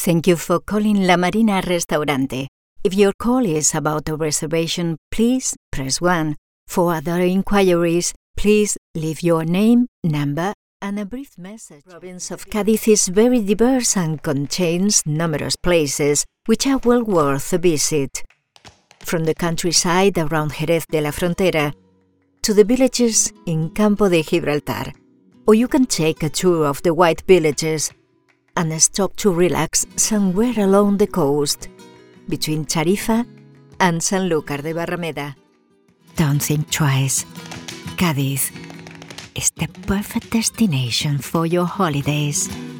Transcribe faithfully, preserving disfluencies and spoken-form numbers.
Thank you for calling La Marina Restaurante. If your call is about a reservation, please press one. For other inquiries, please leave your name, number, and a brief message. The province of Cádiz is very diverse and contains numerous places which are well worth a visit. From the countryside around Jerez de la Frontera to the villages in Campo de Gibraltar, or you can take a tour of the white villages and stop to relax somewhere along the coast between Tarifa and Sanlúcar de Barrameda. Don't think twice. Cádiz is the perfect destination for your holidays.